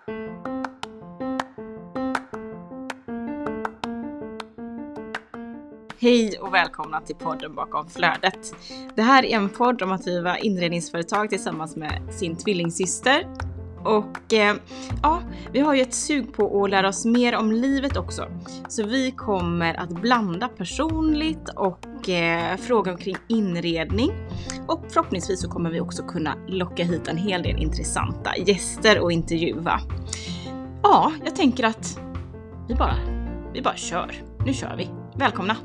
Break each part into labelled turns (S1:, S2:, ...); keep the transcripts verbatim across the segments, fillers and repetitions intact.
S1: Hej och välkomna till podden Bakom flödet. Det här är en podd om att driva inredningsföretag tillsammans med sin tvillingsyster. Och eh, ja, vi har ju ett sug på att lära oss mer om livet också. Så vi kommer att blanda personligt och eh, fråga omkring inredning. Och förhoppningsvis så kommer vi också kunna locka hit en hel del intressanta gäster och intervjua. Ja, jag tänker att vi bara, vi bara kör. Nu kör vi. Välkomna!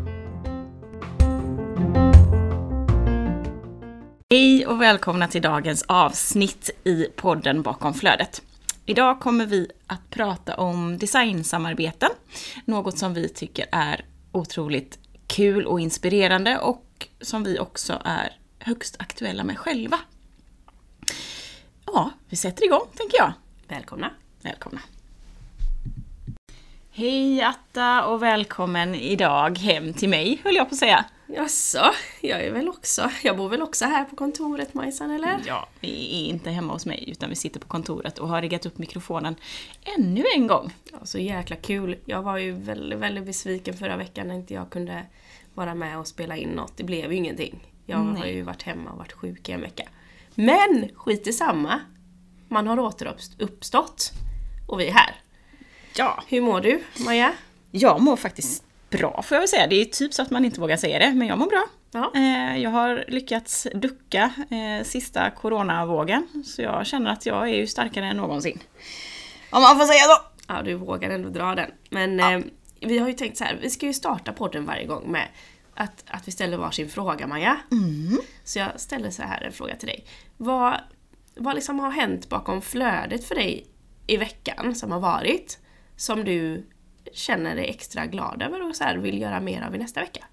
S1: Hej och välkomna till dagens avsnitt i podden Bakom flödet. Idag kommer vi att prata om designsamarbeten. Något som vi tycker är otroligt kul och inspirerande och som vi också är högst aktuella med själva. Ja, vi sätter igång tänker jag.
S2: Välkomna.
S1: Välkomna. Hej Atta och välkommen idag hem till mig, höll jag på att säga.
S2: Jaså, jag är väl också. Jag bor väl också här på kontoret, Majsan, eller?
S1: Ja, vi är inte hemma hos mig utan vi sitter på kontoret och har riggat upp mikrofonen ännu en gång.
S2: Ja, så jäkla kul. Jag var ju väldigt, väldigt besviken förra veckan när inte jag kunde vara med och spela in något. Det blev ju ingenting. Jag Nej. har ju varit hemma och varit sjuk i en vecka. Men skit i samma. Man har återuppstått och vi är här.
S1: Ja.
S2: Hur mår du, Maja?
S1: Jag mår faktiskt bra får jag väl säga. Det är typ så att man inte vågar säga det, men jag mår bra. Ja. Jag har lyckats ducka sista coronavågen, så jag känner att jag är ju starkare än någonsin. Om man får säga så.
S2: Ja, du vågar ändå dra den. Men ja. eh, vi har ju tänkt så här, vi ska ju starta podden varje gång med att, att vi ställer varsin fråga, Maja.
S1: Mm.
S2: Så jag ställer så här en fråga till dig. Vad, vad liksom har hänt bakom flödet för dig i veckan som har varit, som du känner dig extra glad över och så här vill göra mer av i nästa vecka?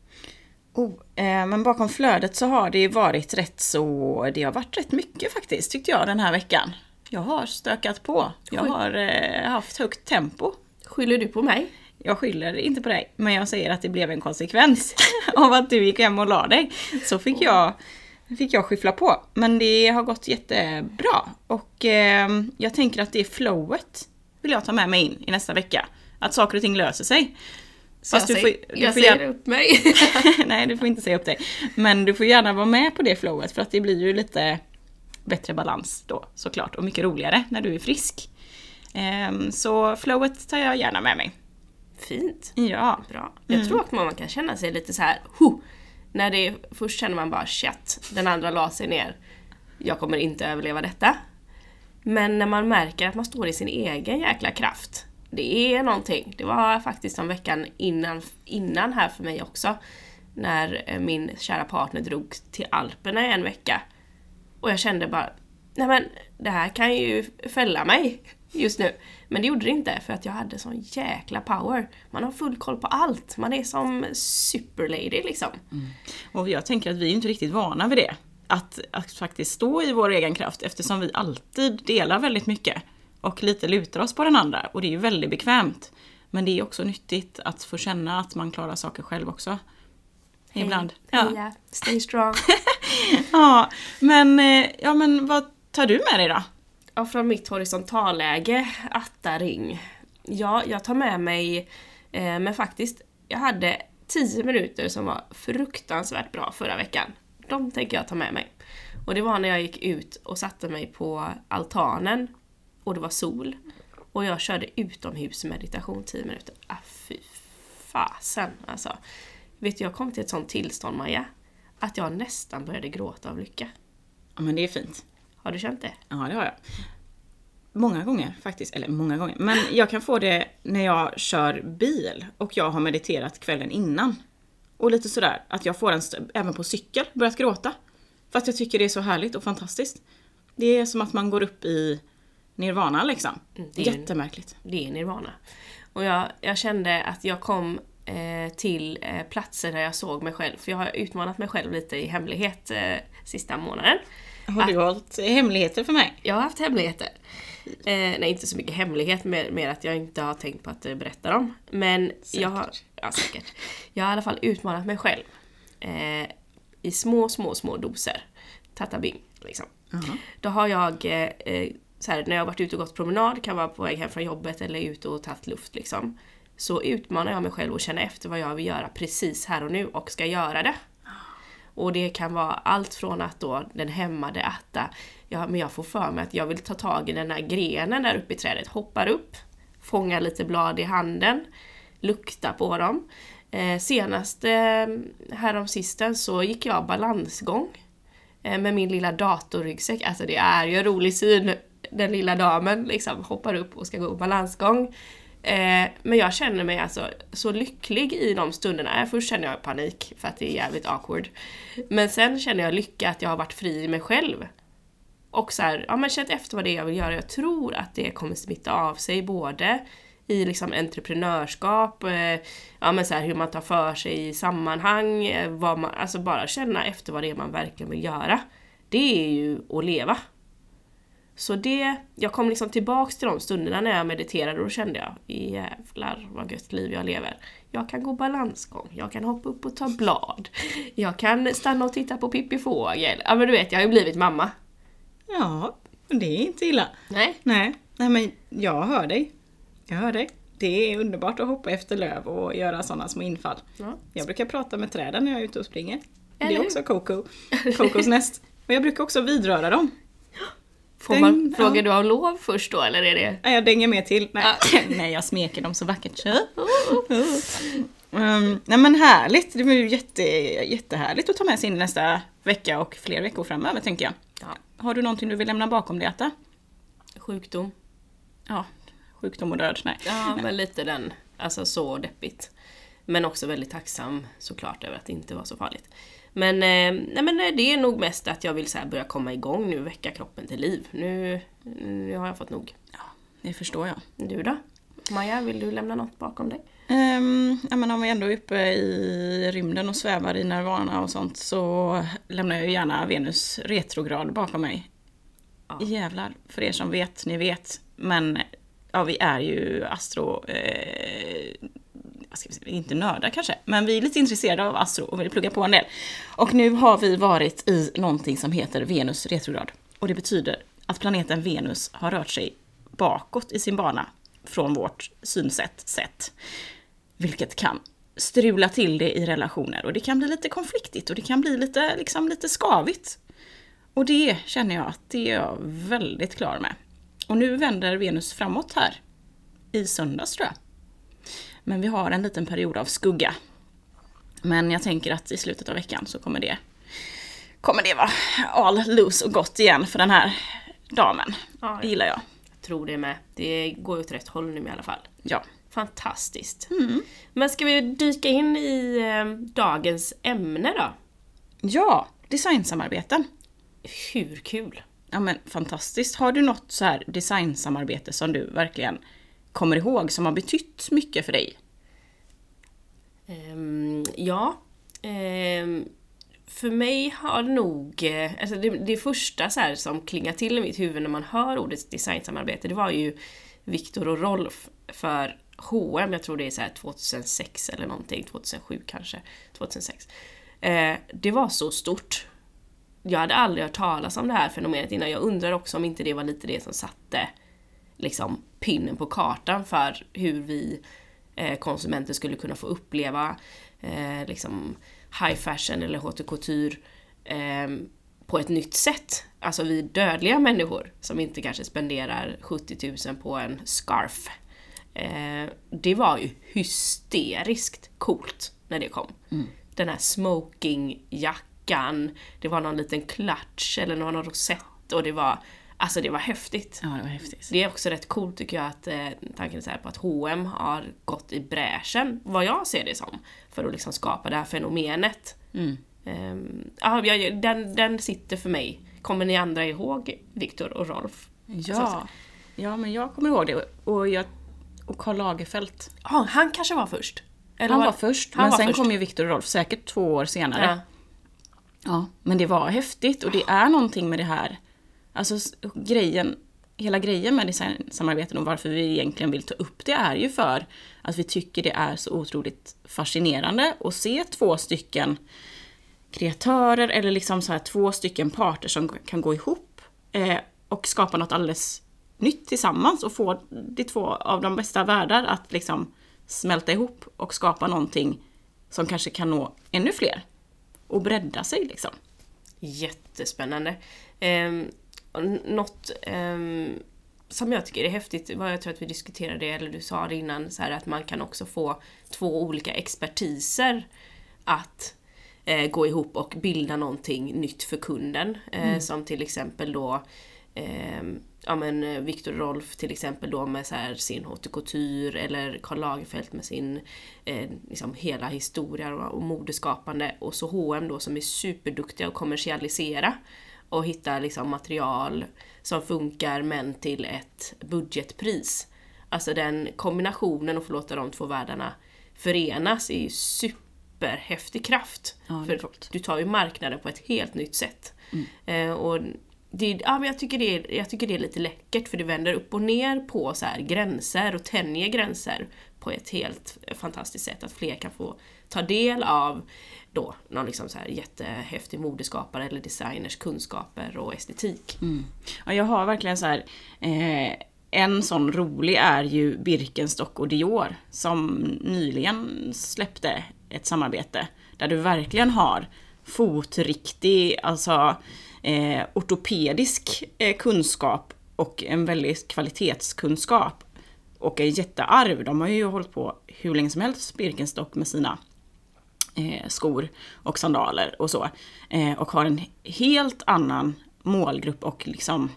S1: Oh, eh, men bakom flödet så har det varit rätt så, det har varit rätt mycket faktiskt tyckte jag den här veckan. Jag har stökat på, jag har eh, haft högt tempo.
S2: Skyller du på mig?
S1: Jag skyller inte på dig, men jag säger att det blev en konsekvens av att du gick hem och la dig. Så fick oh. jag fick jag skyffla på, men det har gått jättebra. Och eh, jag tänker att det flowet vill jag ta med mig in i nästa vecka. Att saker och ting löser sig.
S2: Så Fast jag, du får, säger, du jag får säger gärna... upp mig.
S1: Nej, du får inte säga upp dig. Men du får gärna vara med på det flowet. För att det blir ju lite bättre balans då, såklart. Och mycket roligare när du är frisk. Um, så flowet tar jag gärna med mig.
S2: Fint.
S1: Ja.
S2: Bra. Jag mm. tror att man kan känna sig lite så här. Huh, när det först känner man bara shit. Den andra la sig ner. Jag kommer inte överleva detta. Men när man märker att man står i sin egen jäkla kraft. Det är någonting. Det var faktiskt en veckan innan, innan här för mig också. När min kära partner drog till Alperna i en vecka. Och jag kände bara, nej men det här kan ju fälla mig just nu. Men det gjorde det inte för att jag hade sån jäkla power. Man har full koll på allt. Man är som superlady liksom.
S1: Mm. Och jag tänker att vi är inte riktigt vana vid det. Att, att faktiskt stå i vår egen kraft eftersom vi alltid delar väldigt mycket. Och lite lutar oss på den andra. Och det är ju väldigt bekvämt. Men det är också nyttigt att få känna att man klarar saker själv också.
S2: Hej,
S1: ibland.
S2: Ja. ja. Stay strong.
S1: ja, men, ja, men vad tar du med dig då?
S2: Ja, från mitt horisontalläge, Atta ring. Ja, jag tar med mig, eh, men faktiskt, jag hade tio minuter som var fruktansvärt bra förra veckan. De tänker jag ta med mig. Och det var när jag gick ut och satte mig på altanen. Och det var sol. Och jag körde utomhusmeditation tio minuter. Ah, fy fasen alltså. Vet du, jag kom till ett sånt tillstånd, Maja. Att jag nästan började gråta av lycka.
S1: Ja, men det är fint.
S2: Har du känt det?
S1: Ja, det har jag. Många gånger faktiskt. Eller många gånger. Men jag kan få det när jag kör bil. Och jag har mediterat kvällen innan. Och lite sådär. Att jag får en st- även på cykel börjat gråta. För att jag tycker det är så härligt och fantastiskt. Det är som att man går upp i nirvana liksom. Det är jättemärkligt.
S2: Det är nirvana. Och jag, jag kände att jag kom eh, till eh, platser där jag såg mig själv. För jag har utmanat mig själv lite i hemlighet eh, sista månaden.
S1: Har du hållit hemligheter för mig?
S2: Jag har haft hemligheter. Eh, nej, inte så mycket hemlighet, mer, mer att jag inte har tänkt på att eh, berätta dem. Men säkert. jag har ja, säkert. Jag har i alla fall utmanat mig själv. Eh, I små, små, små doser. Tatabing, liksom. Uh-huh. Då har jag eh, så här, när jag har varit ute och gått promenad, kan vara på väg hem från jobbet eller ute och tagit luft liksom, så utmanar jag mig själv och känner efter vad jag vill göra precis här och nu och ska göra det. Och det kan vara allt från att då den hämmade äta, ja, men jag får för mig att jag vill ta tag i den här grenen där uppe i trädet, hoppar upp, fångar lite blad i handen, lukta på dem. Eh, senast eh, härom sisten så gick jag balansgång eh, med min lilla datorryggsäck. Alltså det är ju en rolig syn, den lilla damen liksom hoppar upp och ska gå balansgång. Eh, men jag känner mig alltså så lycklig i de stunderna. Först känner jag panik för att det är jävligt awkward. Men sen känner jag lycka att jag har varit fri i mig själv. Och så här, ja, men känt efter vad det är jag vill göra. Jag tror att det kommer smitta av sig både i liksom entreprenörskap, eh, ja, men så här, hur man tar för sig i sammanhang, eh, vad man, alltså bara känna efter vad det är man verkligen vill göra. Det är ju att leva. Så det, jag kom liksom tillbaks till de stunderna när jag mediterade och då kände jag, jävlar vad gött liv jag lever. Jag kan gå balansgång, jag kan hoppa upp och ta blad, jag kan stanna och titta på Pippi Fågel. Ja men du vet, jag har ju blivit mamma.
S1: Ja, det är inte illa.
S2: Nej.
S1: Nej, nej men jag hör dig. Jag hör dig. Det är underbart att hoppa efter löv och göra sådana små infall. Ja. Jag brukar prata med träden när jag är ute och springer. Eller? Det är också Coco. Cocos näst. Och jag brukar också vidröra dem.
S2: Får man, Däng, frågar ja. du av lov först då, eller är det?
S1: Nej, jag dänger med till. Nej, nej jag smeker dem så vackert. um, nej men härligt. Det blir ju jätte, jättehärligt att ta med sig in nästa vecka och fler veckor framöver, tänker jag. Ja. Har du någonting du vill lämna bakom dig, Äta?
S2: Sjukdom.
S1: Ja, sjukdom och död. Nej.
S2: Ja, men lite den. Alltså så deppigt. Men också väldigt tacksam såklart över att det inte var så farligt. Men, eh, nej, men det är nog mest att jag vill så här börja komma igång nu, väcka kroppen till liv. Nu, nu har jag fått nog.
S1: Ja, det förstår jag.
S2: Du då? Maja, vill du lämna något bakom dig?
S1: Um, ja, men om vi ändå är uppe i rymden och svävar i nirvana och sånt så lämnar jag gärna Venus retrograd bakom mig. Ja. Jävlar, för er som vet, ni vet. Men ja, vi är ju astro... Eh, vad ska vi säga, inte nördar kanske, men vi är lite intresserade av astro och vill plugga på en del. Och nu har vi varit i någonting som heter Venus retrograd. Och det betyder att planeten Venus har rört sig bakåt i sin bana från vårt synsätt sett. Vilket kan strula till det i relationer. Och det kan bli lite konfliktigt och det kan bli lite, liksom, lite skavigt. Och det känner jag att det är jag väldigt klar med. Och nu vänder Venus framåt här i söndags, tror jag. Men vi har en liten period av skugga. Men jag tänker att i slutet av veckan så kommer det kommer det vara all loose och gott igen för den här damen. Ja, det gillar jag.
S2: Jag tror det med. Det går ju åt rätt håll nu i alla fall.
S1: Ja.
S2: Fantastiskt. Mm. Men ska vi dyka in i eh, dagens ämne då?
S1: Ja, designsamarbeten.
S2: Hur kul?
S1: Ja, men fantastiskt. Har du något så här designsamarbete som du verkligen kommer ihåg som har betytt mycket för dig?
S2: Um, ja. Um, för mig har nog... Alltså det, det första så här som klingar till i mitt huvud när man hör ordet designsamarbete, det var ju Viktor och Rolf för H och M. Jag tror det är så här tjugohundrasex eller någonting. tjugohundrasju kanske. tjugohundrasex. Uh, det var så stort. Jag hade aldrig hört talas om det här fenomenet innan. Jag undrar också om inte det var lite det som satte liksom pinnen på kartan för hur vi eh, konsumenter skulle kunna få uppleva eh, liksom high fashion eller haute couture eh, på ett nytt sätt. Alltså vi dödliga människor som inte kanske spenderar sjuttio tusen på en scarf. Eh, det var ju hysteriskt coolt när det kom. Mm. Den här smokingjackan, det var någon liten klatsch eller någon rosett och det var Alltså det var häftigt.
S1: Ja, det var häftigt.
S2: Det är också rätt coolt tycker jag att eh, tanken är så här på att H och M har gått i bräschen, vad jag ser det som, för att liksom skapa det här fenomenet. Mm. Um, ja, jag, den, den sitter för mig. Kommer ni andra ihåg Viktor och Rolf?
S1: Ja, ja men jag kommer ihåg det. Och, jag, och Karl Lagerfeld.
S2: Ja, han kanske var först.
S1: Eller han var, var först, han men var sen först. Kom ju Viktor och Rolf säkert två år senare. Ja. Ja, men det var häftigt och det är någonting med det här. Alltså grejen, hela grejen med designsamarbeten och varför vi egentligen vill ta upp det är ju för att vi tycker det är så otroligt fascinerande att se två stycken kreatörer eller liksom så här två stycken parter som kan gå ihop eh, och skapa något alldeles nytt tillsammans och få de två av de bästa världar att liksom smälta ihop och skapa någonting som kanske kan nå ännu fler och bredda sig liksom.
S2: Jättespännande. Eh, något eh, som jag tycker är häftigt, vad jag tror att vi diskuterade, eller du sa det innan, så här, att man kan också få två olika expertiser att eh, gå ihop och bilda någonting nytt för kunden. Eh, mm. Som till exempel då eh, ja, men Viktor Rolf till exempel då med så här sin haute couture, eller Karl Lagerfeld med sin eh, liksom hela historia och, och modeskapande, och så H och M då som är superduktiga att kommersialisera och hitta liksom material som funkar men till ett budgetpris. Alltså den kombinationen och få låta de två världarna förenas är ju superhäftig kraft.
S1: Ja,
S2: för du tar ju marknaden på ett helt nytt sätt. Mm. Eh, och det, ja, men jag, tycker det är, jag tycker det är lite läckert, för det vänder upp och ner på så här gränser och tänjer gränser på ett helt fantastiskt sätt. Att fler kan få ta del av då någon liksom så här jättehäftig modeskapare eller designers kunskaper och estetik.
S1: Mm. Ja, jag har verkligen så här eh, en sån rolig är ju Birkenstock och Dior som nyligen släppte ett samarbete där du verkligen har fotriktig, alltså eh, ortopedisk eh, kunskap och en väldigt kvalitetskunskap och en jättearv. De har ju hållit på hur länge som helst, Birkenstock, med sina eh, skor och sandaler och så. Eh, och har en helt annan målgrupp och liksom,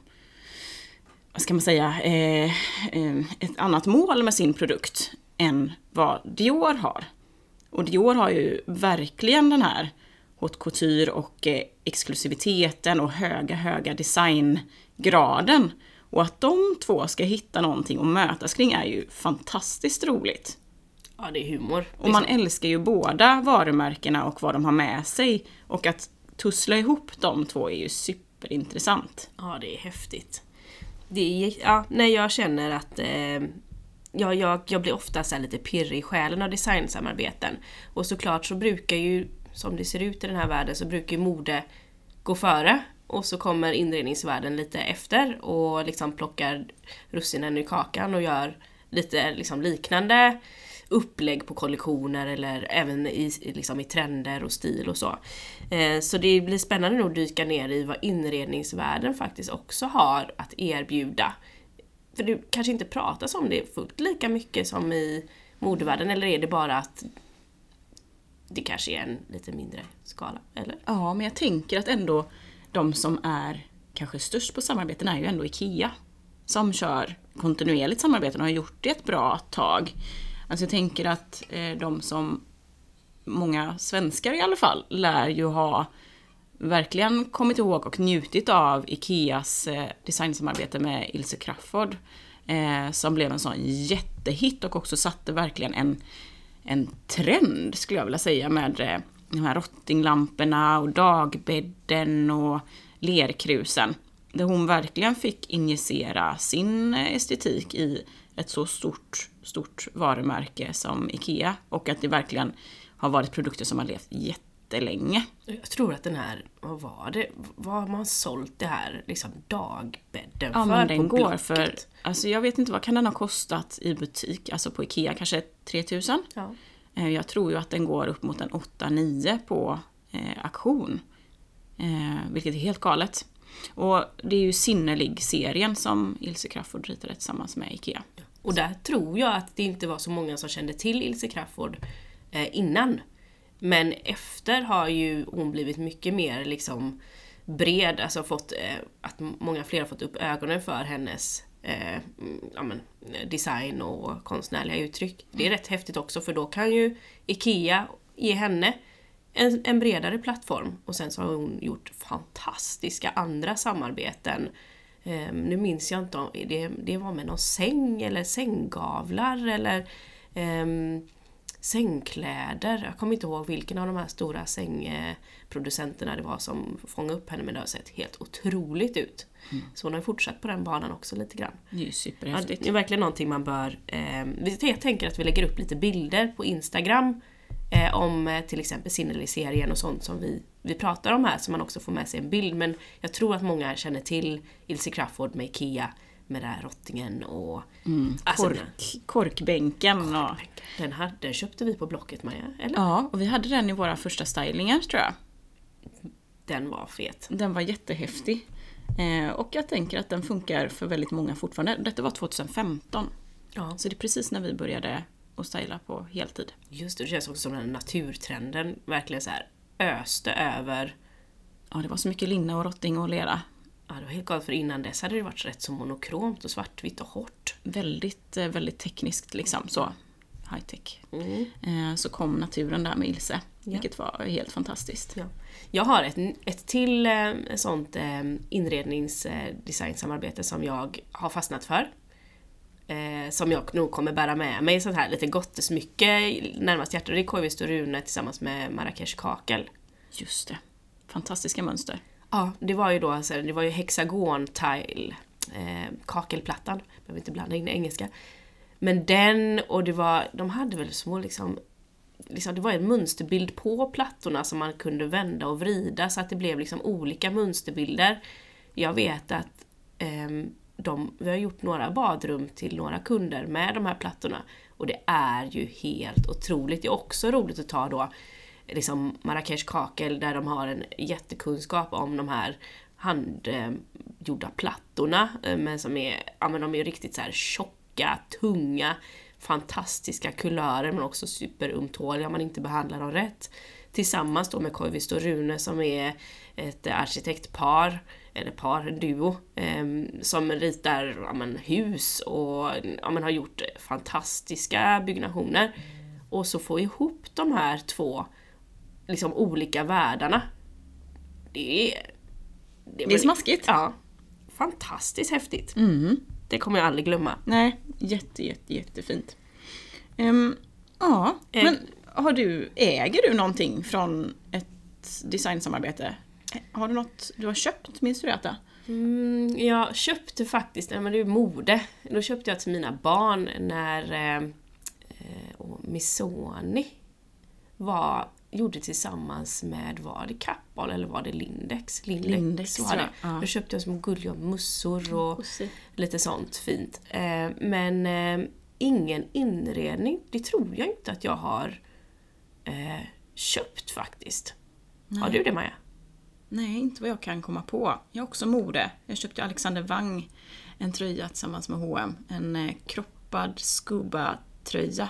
S1: vad ska man säga, eh, eh, ett annat mål med sin produkt än vad Dior har. Och Dior har ju verkligen den här haute couture och eh, exklusiviteten och höga, höga designgraden. Och att de två ska hitta någonting och mötas kring är ju fantastiskt roligt.
S2: Ja, det är humor.
S1: Och man älskar ju båda varumärkena och vad de har med sig. Och att tussla ihop de två är ju superintressant.
S2: Ja, det är häftigt. Det är, ja, när jag känner att eh, ja, jag, jag blir ofta så här lite pirrig i själen av designsamarbeten. Och såklart så brukar ju, som det ser ut i den här världen, så brukar ju mode gå före. Och så kommer inredningsvärlden lite efter och liksom plockar russinen i kakan och gör lite liksom liknande upplägg på kollektioner eller även i, liksom i trender och stil och så. Eh, så det blir spännande nog att dyka ner i vad inredningsvärlden faktiskt också har att erbjuda. För det kanske inte pratas om det fullt lika mycket som i modevärlden, eller är det bara att det kanske är en lite mindre skala, eller?
S1: Ja, men jag tänker att ändå de som är kanske störst på samarbeten är ju ändå IKEA. Som kör kontinuerligt samarbeten och har gjort det ett bra tag. Alltså jag tänker att eh, de som många svenskar i alla fall lär ju ha verkligen kommit ihåg och njutit av IKEAs eh, designsamarbete med Ilse Crafoord. Eh, som blev en sån jättehit och också satte verkligen en, en trend, skulle jag vilja säga, med eh, de här rottinglamporna och dagbädden och lerkrusen. Där hon verkligen fick injicera sin estetik i ett så stort, stort varumärke som IKEA. Och att det verkligen har varit produkter som har levt jättelänge.
S2: Jag tror att den här, vad var det? Vad har man sålt det här liksom dagbädden
S1: ja,
S2: för?
S1: Men den
S2: på
S1: går
S2: Blocket?
S1: för, alltså jag vet inte, vad kan den ha kostat i butik? Alltså på IKEA kanske tre tusen.
S2: Ja.
S1: Jag tror ju att den går upp mot en åtta nio på eh, auktion. Eh, vilket är helt galet. Och det är ju Sinnelig-serien som Ilse Crafoord ritade tillsammans med IKEA.
S2: Och där tror jag att det inte var så många som kände till Ilse Crafoord eh, innan. Men efter har ju hon blivit mycket mer liksom bred, alltså fått eh, att många fler har fått upp ögonen för hennes eh, ja, men, design och konstnärliga uttryck. Det är rätt häftigt också, för då kan ju IKEA ge henne en, en bredare plattform. Och sen så har hon gjort fantastiska andra samarbeten. Eh, nu minns jag inte om det, det var med någon säng eller sänggavlar eller eh, sängkläder. Jag kommer inte ihåg vilken av de här stora sängproducenterna det var som fångade upp henne, men det har sett helt otroligt ut. Mm. Så hon har fortsatt på den banan också lite grann.
S1: Det är ju superhäftigt.
S2: Ja, det är verkligen någonting man bör... Eh, jag tänker att vi lägger upp lite bilder på Instagram eh, om eh, till exempel Sinnelig-serien och sånt som vi, vi pratar om här, så man också får med sig en bild. Men jag tror att många känner till Ilse Crafoord med IKEA med den här rottingen och...
S1: Mm.
S2: Alltså,
S1: Kork, korkbänken. Och...
S2: korkbänken. Den, här, den köpte vi på Blocket, Maja, eller?
S1: Ja, och vi hade den i våra första stylingar, tror jag.
S2: Den var fet.
S1: Den var jättehäftig. Eh, och jag tänker att den funkar för väldigt många fortfarande. Detta var tjugohundrafemton.
S2: Ja.
S1: Så det är precis när vi började att styla på heltid.
S2: Just det, det känns också som den här naturtrenden verkligen så här öste över.
S1: Ja, det var så mycket linne och rotting och lera.
S2: Ja, det var helt galet, för innan dess hade det varit rätt så monokromt och svartvitt och hårt.
S1: Väldigt, väldigt tekniskt liksom, så high tech.
S2: Mm.
S1: Eh, så kom naturen där med Ilse,
S2: Ja.
S1: vilket var helt fantastiskt.
S2: Ja. Jag har ett, ett till eh, sånt eh, inredningsdesignsamarbete som jag har fastnat för. Eh, som jag nog kommer bära med mig, sånt här lite gottesmycke närmast hjärtat. Det är Koivisto och Rune tillsammans med Marrakesh kakel.
S1: Just det. Fantastiska mönster.
S2: Ja, det var ju då alltså, det var ju hexagon-tile, eh, kakelplattan, behöver inte blanda in engelska. Men den, och det var, de hade väl små liksom, liksom, det var en mönsterbild på plattorna som man kunde vända och vrida så att det blev liksom olika mönsterbilder. Jag vet att eh, de, vi har gjort några badrum till några kunder med de här plattorna och det är ju helt otroligt. Det är också roligt att ta då liksom Marrakesh kakel där de har en jättekunskap om de här handgjorda plattorna, men som är, ja, men de är riktigt så här tjocka, tunga, fantastiska kulörer men också superumtåliga om man inte behandlar dem rätt. Tillsammans då med Koivisto och Rune som är ett arkitektpar, eller par, en duo, eh, som ritar ja, men, hus och ja, men, har gjort fantastiska byggnationer. Och så få ihop de här två liksom olika världarna. Det är...
S1: Det är, det är smaskigt.
S2: Ja. Fantastiskt häftigt.
S1: Mm.
S2: Det kommer jag aldrig glömma.
S1: Nej, jätte, jätte, jättefint. Um, ja,
S2: Äg.
S1: men har du, äger du någonting från ett designsamarbete? Har du något du har köpt, minns du det?
S2: Mm, jag köpte faktiskt, men det är mode. Då köpte jag till mina barn när eh, och Missoni var, gjorde tillsammans med, var det Kappahl eller var det Lindex? Lindex,
S1: Lindex
S2: var det.
S1: Ja.
S2: Då köpte jag små gulliga mussor och
S1: Pussy.
S2: lite sånt fint. Eh, men eh, ingen inredning, det tror jag inte att jag har eh, köpt faktiskt.
S1: Nej.
S2: Har du det, Maja?
S1: Nej, inte vad jag kan komma på. Jag har också mode. Jag köpte Alexander Wang en tröja tillsammans med H och M. En eh, kroppad scuba-tröja.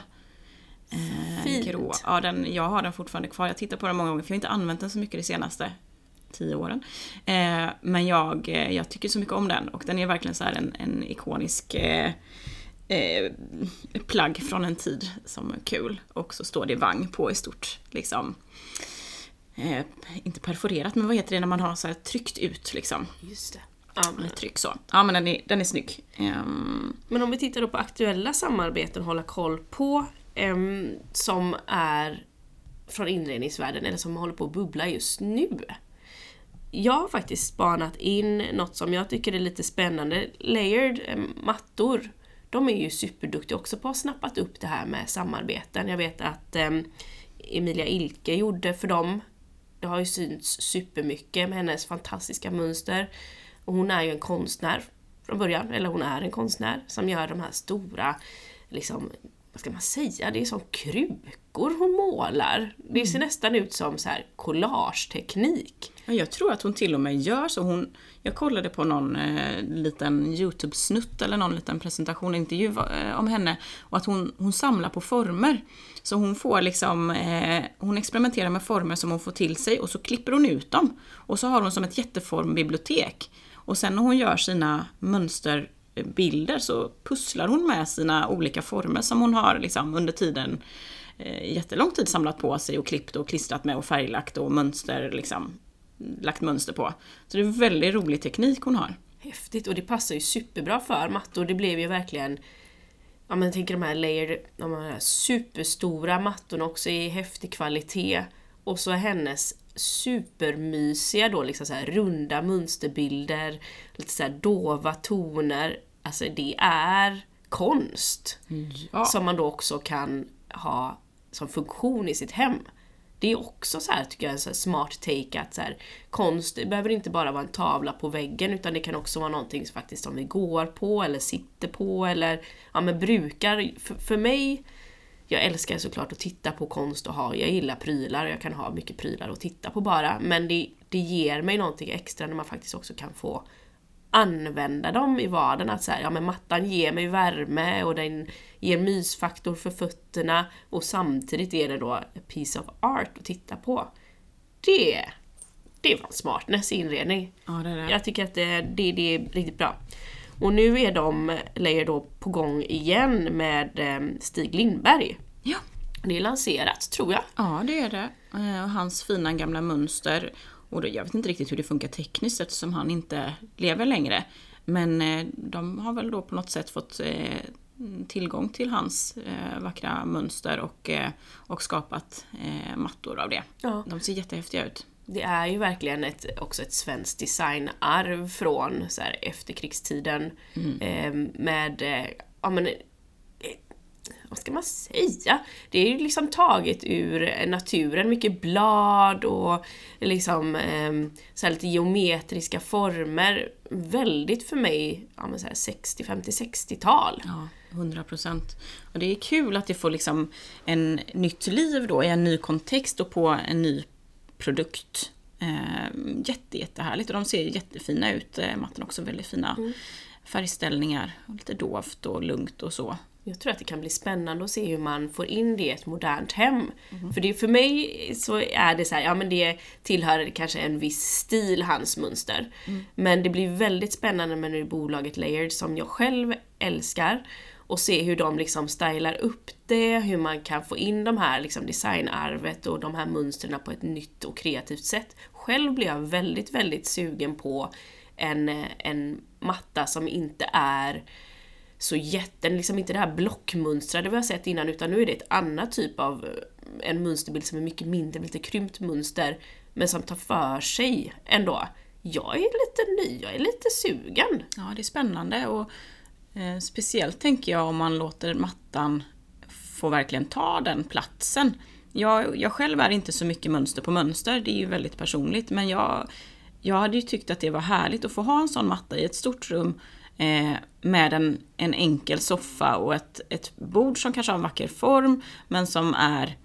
S1: Eh,
S2: Fint.
S1: grå. Ja, den, jag har den fortfarande kvar. Jag tittar på den många gånger för jag har inte använt den så mycket de senaste tio åren. Eh, men jag, eh, jag tycker så mycket om den. Och den är verkligen så här en, en ikonisk eh, eh, plagg från en tid som är kul. Och så står det Wang på i stort. Liksom. Eh, inte perforerat, men vad heter det när man har så här tryckt ut liksom.
S2: Just det. Ja, men,
S1: Tryck så. Ja, men den är, den är snygg. Um,
S2: men om vi tittar då på aktuella samarbeten att hålla koll på um, som är från inredningsvärlden eller som håller på att bubbla just nu. Jag har faktiskt spanat in något som jag tycker är lite spännande. Layered um, mattor. De är ju superduktiga också på att ha snappat upp det här med samarbeten. Jag vet att um, Emilia Ilke gjorde för dem. Det har ju synts supermycket med hennes fantastiska mönster. Och hon är ju en konstnär från början, eller hon är en konstnär som gör de här stora, liksom, vad ska man säga, det är som krukor hon målar. Det ser nästan ut som så här collage-teknik.
S1: jag tror att hon till och med gör så. Hon, jag kollade på någon eh, liten YouTube-snutt eller någon liten presentation, intervju eh, om henne. Och att hon, hon samlar på former. Så hon får liksom, eh, hon experimenterar med former som hon får till sig och så klipper hon ut dem. Och så har hon som ett jätteformbibliotek. Och sen när hon gör sina mönsterbilder så pusslar hon med sina olika former som hon har liksom under tiden eh, jättelång tid samlat på sig och klippt och klistrat med och färglagt och mönster liksom lagt mönster på. Så det är väldigt rolig teknik hon har.
S2: Häftigt, och det passar ju superbra för mattor. Det blev ju verkligen, ja, men jag tänker de här layered, de här superstora mattorna också i häftig kvalitet. Och så hennes supermysiga då, liksom så här runda mönsterbilder, lite så här dova toner. Alltså det är konst.
S1: Ja.
S2: Som man då också kan ha som funktion i sitt hem. det är också så här, tycker jag, en så här smart take att så här, konst det behöver inte bara vara en tavla på väggen, utan det kan också vara någonting som faktiskt som vi går på eller sitter på eller ja, men brukar. För, för mig, jag älskar såklart att titta på konst och ha, jag gillar prylar, jag kan ha mycket prylar att titta på bara, men det, det ger mig någonting extra när man faktiskt också kan få använda dem i vardagen, att så här, ja men mattan ger mig värme och den ger mysfaktor för fötterna och samtidigt är det då a piece of art att titta på. Det, det var en smartness i inredning.
S1: Ja, det är det.
S2: Jag tycker att det, det, det är riktigt bra. Och nu är de Layer då på gång igen med Stig Lindberg.
S1: Ja.
S2: Det är lanserat, tror jag.
S1: Ja, det är det. Och hans fina gamla mönster. Och då, jag vet inte riktigt hur det funkar tekniskt eftersom han inte lever längre. Men eh, de har väl då på något sätt fått eh, tillgång till hans eh, vackra mönster och, eh, och skapat eh, mattor av det. Ja. De ser jättehäftiga ut.
S2: Det är ju verkligen ett, också ett svenskt designarv från så här, efterkrigstiden. Mm. Eh, med, eh, ja men... vad ska man säga? Det är ju liksom taget ur naturen, mycket blad och liksom eh, så här lite geometriska former. Väldigt för mig, ja men så här sextio, femtio, sextio-tal.
S1: Ja, hundra procent. Och det är kul att det får liksom en nytt liv då i en ny kontext och på en ny produkt. Eh, jätte, jättehärligt och de ser jättefina ut. Eh, mattan också väldigt fina mm. färgställningar. Lite dovt och lugnt och så.
S2: Jag tror att det kan bli spännande att se hur man får in det i ett modernt hem. Mm. För det, för mig så är det så här, ja men det tillhör kanske en viss stil, hans mönster. Mm. Men det blir väldigt spännande med det bolaget Layered som jag själv älskar. Och se hur de liksom stylar upp det, hur man kan få in de här liksom designarvet och de här mönstren på ett nytt och kreativt sätt. Själv blir jag väldigt, väldigt sugen på en, en matta som inte är så jätten, liksom inte det här blockmönstrade vi har sett innan, utan nu är det ett annat typ av en mönsterbild som är mycket mindre, lite krympt mönster, men som tar för sig ändå. Jag är lite ny, jag är lite sugen.
S1: Ja, det är spännande och eh, speciellt tänker jag om man låter mattan få verkligen ta den platsen. Jag, jag själv är inte så mycket mönster på mönster, det är ju väldigt personligt, men jag, jag hade ju tyckt att det var härligt att få ha en sån matta i ett stort rum eh, med en, en enkel soffa och ett, ett bord som kanske har en vacker form men som är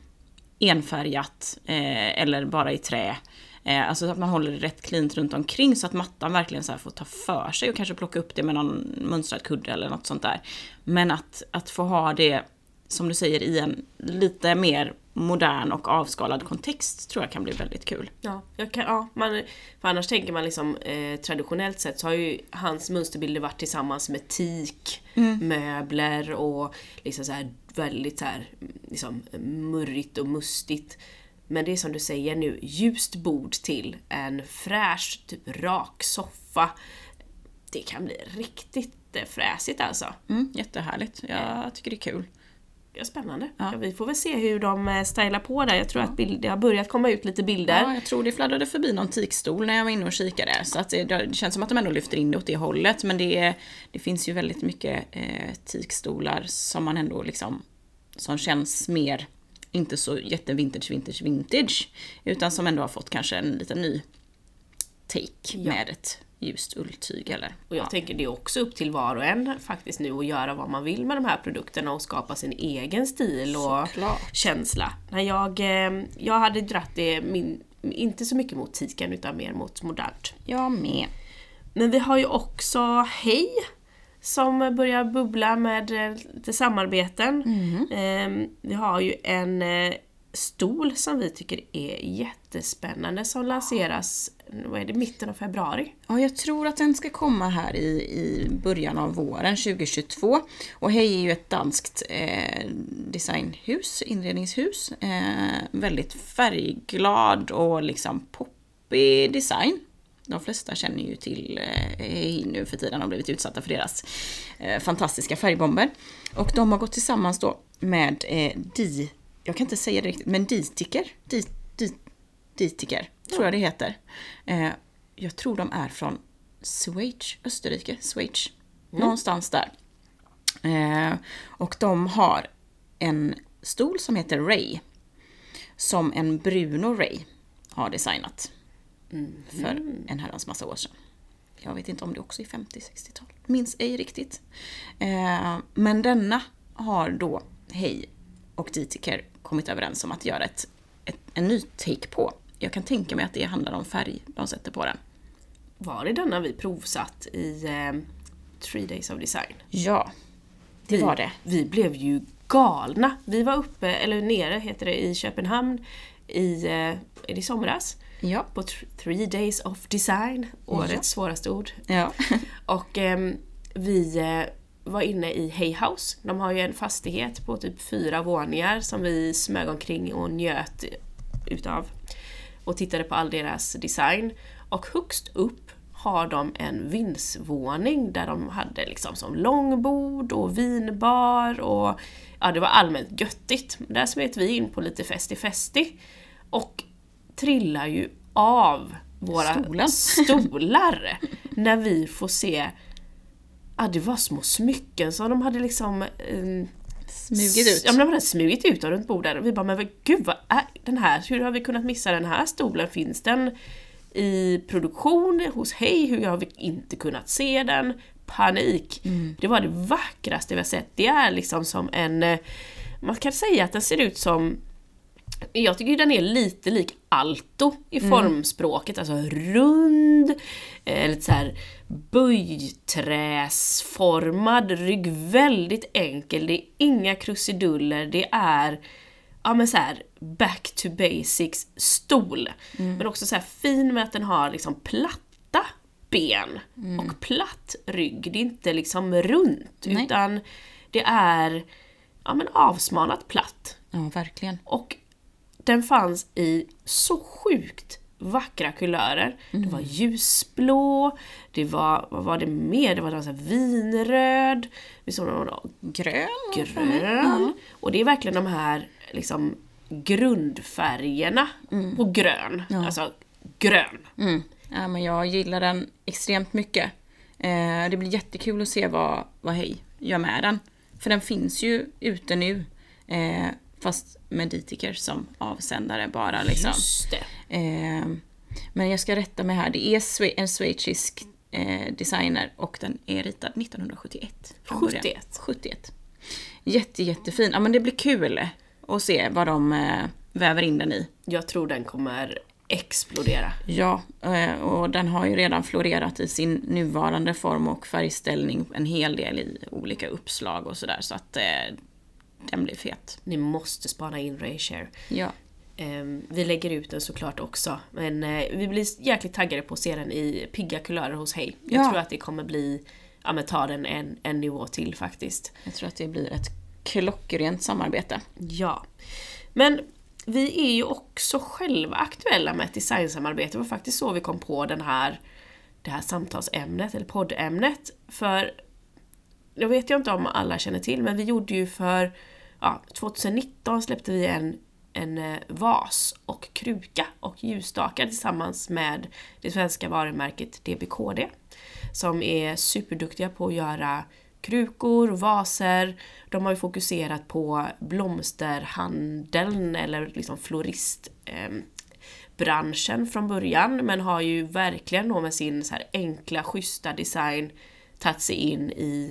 S1: enfärgat eh, eller bara i trä. Eh, alltså att man håller det rätt klint runt omkring så att mattan verkligen så här får ta för sig och kanske plocka upp det med någon mönstrad kudde eller något sånt där. Men att, att få ha det, som du säger, i en lite mer modern och avskalad kontext tror jag kan bli väldigt kul.
S2: Ja, jag kan, ja man, för annars tänker man liksom eh, traditionellt sett så har ju hans mönsterbilder varit tillsammans med teak, mm. möbler och liksom så här väldigt så här liksom murrigt och mustigt. Men det är som du säger nu, ljust bord till en fräsch typ rak soffa. Det kan bli riktigt fräsigt alltså.
S1: Mm, jättehärligt. Jag tycker det är kul.
S2: Ja, spännande. Ja. Ja, vi får väl se hur de stylar på där. Jag tror ja. att bild, det har börjat komma ut lite bilder.
S1: Ja, jag tror det fladdrade förbi någon tikstol när jag var inne och kikade. Så att det, det känns som att de ändå lyfter in det åt det hållet. Men det, är, det finns ju väldigt mycket eh, tikstolar som man ändå liksom, som känns mer, inte så jättevintage, vintage, vintage. Utan som ändå har fått kanske en liten ny take ja. med ett ljust ulltyg eller.
S2: Och jag
S1: ja.
S2: tänker det är också upp till var och en faktiskt nu att göra vad man vill med de här produkterna och skapa sin egen stil och
S1: Såklart.
S2: känsla. När jag, jag hade dratt det min, inte så mycket mot tiken utan mer mot modernt.
S1: Jag med.
S2: Men vi har ju också Hej som börjar bubbla med lite samarbeten. Mm. Vi har ju en stol som vi tycker är jättespännande som lanseras, vad är det, mitten av februari?
S1: Ja, jag tror att den ska komma här i, i början av våren tjugohundratjugotvå. Och Hej är ju ett danskt eh, designhus, inredningshus. Eh, väldigt färgglad och liksom poppig design. De flesta känner ju till eh, Hej nu för tiden och blivit utsatta för deras eh, fantastiska färgbomber. Och de har gått tillsammans då med eh, Di, jag kan inte säga det riktigt, men Ditiker, Di, Di, Ditiker tror jag det heter. Eh, jag tror de är från Schweiz, Österrike, Schweiz. Mm. Någonstans där. Eh, och de har en stol som heter Ray. som en Bruno Ray har designat
S2: Mm.
S1: för en herrans massa år sedan. Jag vet inte om det också är femtio-sextiotal. Minns ej riktigt. Eh, men denna har då Hey och Dietikar kommit överens om att göra ett, ett, en ny take på. Jag kan tänka mig att det handlar om färg de sätter på den.
S2: Var det denna vi provsatt i eh, Three Days of Design?
S1: Ja, det
S2: vi,
S1: var det.
S2: Vi blev ju galna. Vi var uppe, eller nere heter det, i Köpenhamn i, eh, är det i somras?
S1: Ja.
S2: På th- Three Days of Design, årets
S1: ja.
S2: svåraste ord.
S1: Ja.
S2: Och eh, vi eh, var inne i Hey House. De har ju en fastighet på typ fyra våningar som vi smög omkring och njöt utav. Och tittade på all deras design. Och högst upp har de en vindsvåning där de hade liksom som långbord och vinbar och ja, det var allmänt göttigt. Där smet vi in på lite festi-festi och trillar ju av våra
S1: Stolen.
S2: stolar när vi får se ja, det var små smycken som de hade liksom um,
S1: smugit ut.
S2: Ja, men de hade smugit ut runt bordet och vi bara, men gud vad är den här? Hur har vi kunnat missa den här stolen? Finns den i produktion hos Hey? Hur har vi inte kunnat se den? Panik. Mm. Det var det vackraste vi har sett. Det är liksom som en, man kan säga att den ser ut som, jag tycker den är lite lik alto i mm. formspråket, alltså rund, eh, lite så här böjträsformad rygg, väldigt enkel, det är inga krusiduller, det är ja men så här back to basics stol, mm. men också så här fin med att den har liksom platta ben mm. och platt rygg, det är inte liksom runt. Nej. Utan det är ja men avsmanat platt.
S1: Ja, verkligen.
S2: Och den fanns i så sjukt vackra kulörer. Mm. Det var ljusblå, det var, vad var det mer? Det var en sån här vinröd, vi såg någon
S1: grön.
S2: grön. Mm. Och det är verkligen de här liksom grundfärgerna mm. på grön. Ja. Alltså grön.
S1: Mm. Ja, men jag gillar den extremt mycket. Eh, det blir jättekul att se vad, vad Hey gör med den. För den finns ju ute nu. Eh, fast med Dietikar som avsändare bara liksom.
S2: Just det.
S1: Eh, men jag ska rätta mig här. Det är sve- en schweizisk eh, designer och den är ritad nittonhundrasjuttioett.
S2: sjuttioett.
S1: sjuttioett. Jätte, jättefin. Ja, men det blir kul att se vad de eh, väver in den i.
S2: Jag tror den kommer explodera.
S1: Ja, eh, och den har ju redan florerat i sin nuvarande form och färgställning en hel del i olika uppslag och sådär. Så att eh, den blir fet.
S2: Ni måste spana in Rayshare.
S1: Ja.
S2: Um, vi lägger ut den såklart också. Men uh, vi blir jäkligt taggade på att se den i pigga kulörer hos Hey. Jag
S1: ja.
S2: tror att det kommer bli, ja men ta den en, en nivå till faktiskt.
S1: Jag tror att det blir ett klockrent samarbete.
S2: Ja. Men vi är ju också själva aktuella med ett designsamarbete. Det var faktiskt så vi kom på den här, det här samtalsämnet eller poddämnet. För jag vet ju inte om alla känner till, men vi gjorde ju för ja, tjugonitton släppte vi en, en vas och kruka och ljusstakar tillsammans med det svenska varumärket D B K D som är superduktiga på att göra krukor, vaser. De har ju fokuserat på blomsterhandeln eller liksom floristbranschen eh, från början, men har ju verkligen då med sin så här enkla, schyssta design tagit sig in i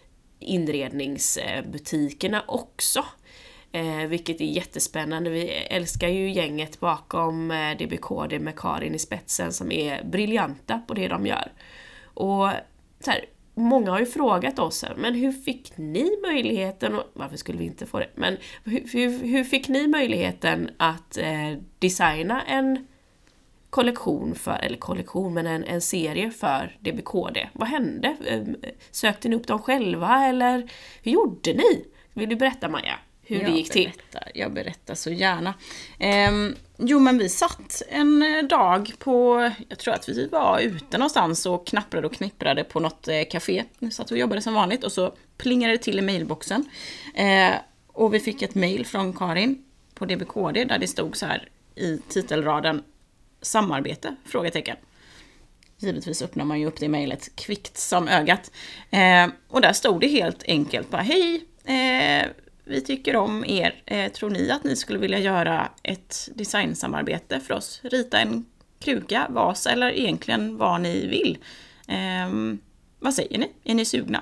S2: inredningsbutikerna också. Eh, vilket är jättespännande. Vi älskar ju gänget bakom eh, D B K D med Karin i spetsen som är briljanta på det de gör. Och så här, många har ju frågat oss här, men hur fick ni möjligheten, och varför skulle vi inte få det, men hur, hur, hur fick ni möjligheten att eh, designa en kollektion för, eller kollektion, men en, en serie för D B K D? Vad hände? Sökte ni upp dem själva eller hur gjorde ni? Vill du berätta, Maja, hur
S1: jag
S2: det gick till?
S1: Berättar, jag berättar så gärna. Ehm, jo, men vi satt en dag på, jag tror att vi var ute någonstans och knapprade och knipprade på något eh, café. Nu satt vi och jobbade som vanligt och så plingade det till i mailboxen. Ehm, och vi fick ett mail från Karin på D B K D där det stod så här i titelraden samarbete, frågetecken. Givetvis öppnar man ju upp det mejlet kvickt som ögat. Eh, och där stod det helt enkelt bara, hej, eh, vi tycker om er. Eh, tror ni att ni skulle vilja göra ett designsamarbete för oss? Rita en kruka, vas eller egentligen vad ni vill. Eh, vad säger ni? Är ni sugna?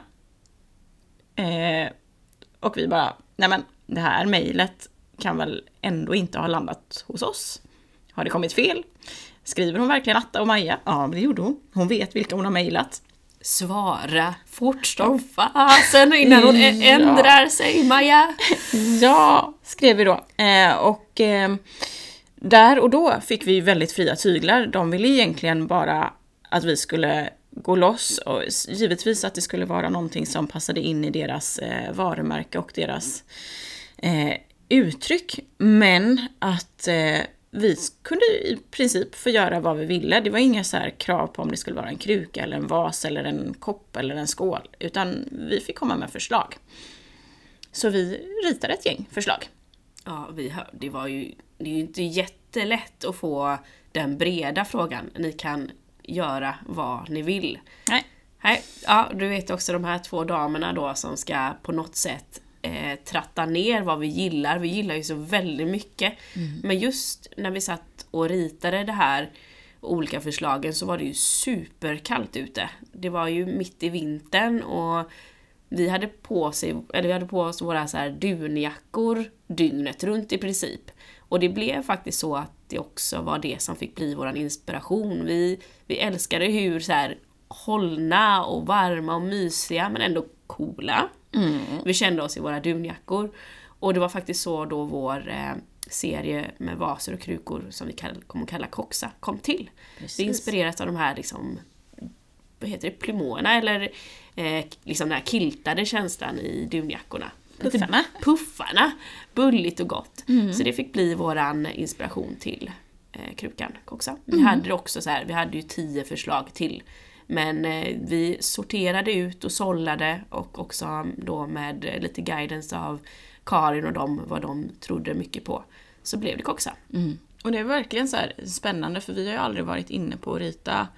S1: Eh, och vi bara, nej men det här mejlet kan väl ändå inte ha landat hos oss. Har det kommit fel? Skriver hon verkligen Atta och Maja? Ja, det gjorde hon. Hon vet vilka hon har mejlat.
S2: Svara fort som fasen innan hon ja. ändrar sig, Maja.
S1: Ja, skrev vi då. Eh, och eh, där och då fick vi väldigt fria tyglar. De ville egentligen bara att vi skulle gå loss. Och givetvis att det skulle vara någonting som passade in i deras eh, varumärke och deras eh, uttryck. Men att... Eh, vi kunde i princip få göra vad vi ville. Det var inga så här krav på om det skulle vara en kruka eller en vas eller en kopp eller en skål. Utan vi fick komma med förslag. Så vi ritade ett gäng förslag.
S2: Ja, vi hör, det var ju, det är ju inte jättelätt att få den breda frågan. Ni kan göra vad ni vill.
S1: Nej.
S2: Nej, ja, du vet också de här två damerna då som ska på något sätt Eh, tratta ner vad vi gillar. Vi gillar ju så väldigt mycket. Mm. Men just när vi satt och ritade det här olika förslagen så var det ju superkallt ute. Det var ju mitt i vintern och vi hade på sig, eller vi hade på oss våra så här dunjackor dygnet runt i princip. Och det blev faktiskt så att det också var det som fick bli våran inspiration. Vi, vi älskade hur så här hållna och varma och mysiga men ändå coola. Mm. Vi kände oss i våra dunjackor. Och det var faktiskt så då vår eh, serie med vaser och krukor som vi kall, kommer kalla Koxa kom till. Precis. Det inspireras av de här liksom, vad heter det, plymonerna eller eh, liksom den här kiltade känslan i dunjackorna.
S1: Puffarna.
S2: Puffarna. Bulligt och gott. Mm. Så det fick bli våran inspiration till eh, krukan Koxa. Vi mm. hade också så här, vi hade ju tio förslag till. Men eh, vi sorterade ut och sållade och också då med lite guidance av Karin och dem vad de trodde mycket på. Så blev det Koxa.
S1: Mm. Och det är verkligen så här spännande för vi har ju aldrig varit inne på att rita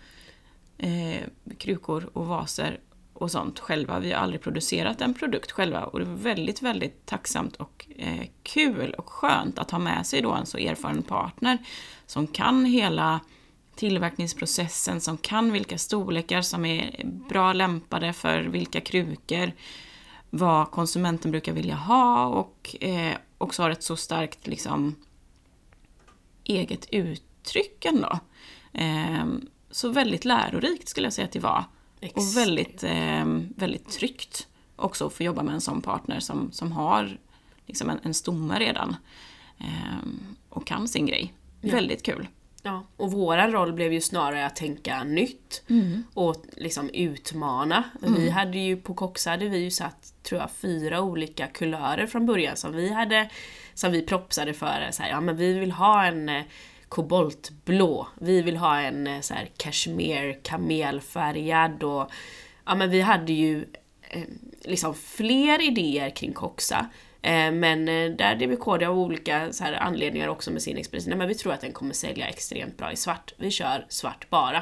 S1: eh, krukor och vaser och sånt själva. Vi har aldrig producerat en produkt själva och det var väldigt, väldigt tacksamt och eh, kul och skönt att ha med sig då en så erfaren partner som kan hela tillverkningsprocessen, som kan vilka storlekar som är bra lämpade för vilka krukor, vad konsumenten brukar vilja ha och eh, också har ett så starkt liksom eget uttryck ändå. Eh, så väldigt lärorikt skulle jag säga att det var. Exakt. Och väldigt, eh, väldigt tryggt också att få jobba med en sån partner som, som har liksom en, en stomme redan eh, och kan sin grej. Ja. Väldigt kul.
S2: Ja, och våran roll blev ju snarare att tänka nytt mm. och liksom utmana. Mm. Vi hade ju på Koxa hade vi ju satt tror jag fyra olika kulörer från början som vi hade som vi propsade för så här, ja men vi vill ha en eh, koboltblå, vi vill ha en eh, så här kashmir kamelfärgad och ja men vi hade ju eh, liksom fler idéer kring Koxa. Men där D B K D av olika så här anledningar också med sin expertis. Nej, men vi tror att den kommer sälja extremt bra i svart. Vi kör svart bara.